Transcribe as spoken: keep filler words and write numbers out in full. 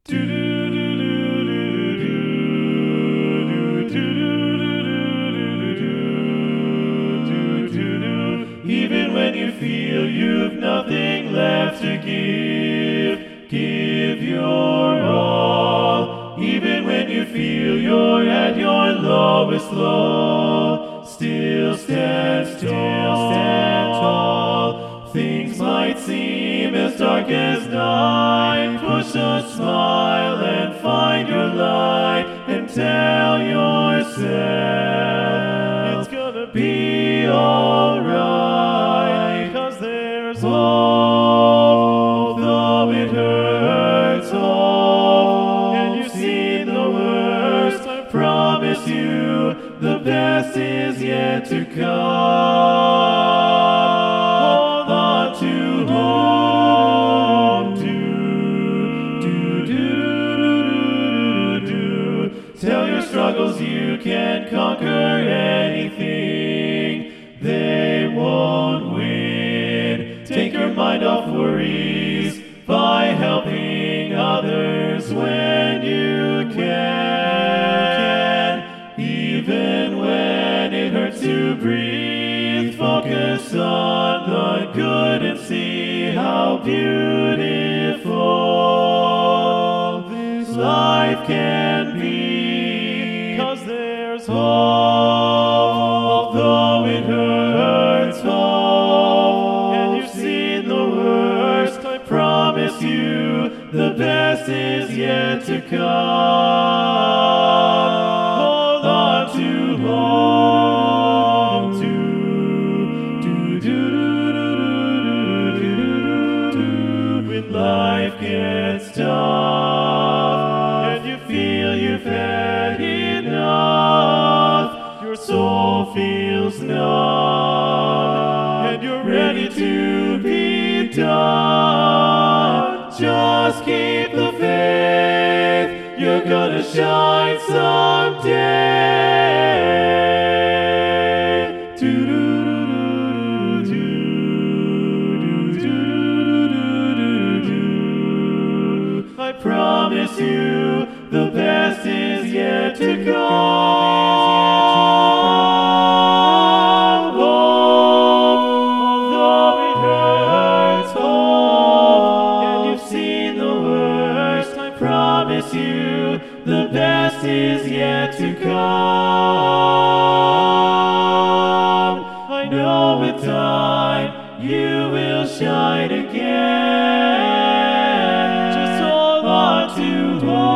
Even when you feel you've nothing left to give, give your all. Even when you feel you're at your lowest low, still stand tall. Stand tall. Things might seem as dark as night. Push a smile and find your light, and tell yourself it's gonna be alright. 'Cause there's hope, though it hurts. Hope, and you've seen the worst. I promise you, the best is yet to come. Hold on to hope. Do, do, do, do, do. Tell your struggles you can conquer anything. They won't win. Take your mind off worries by helping others when you can. Even when it hurts to breathe, focus on the good and see how beautiful this life can be. 'Cause there's hope, though it hurts. Hope, and you've seen the worst. I promise you, the best is yet to come. Hold on to hope. Do, do, do, do, do, do, do. When life gets tough and you feel you've had enough, your soul feels numb and you're ready to be done. Just keep the faith, you're gonna shine someday. Do, do, do, do, do, do, do. I promise you, the best is yet to come. Hope, although it hurts. Hope, and you've seen the worst. I promise you, the best is yet to come. I know with time you will shine again. Just hold on to hope.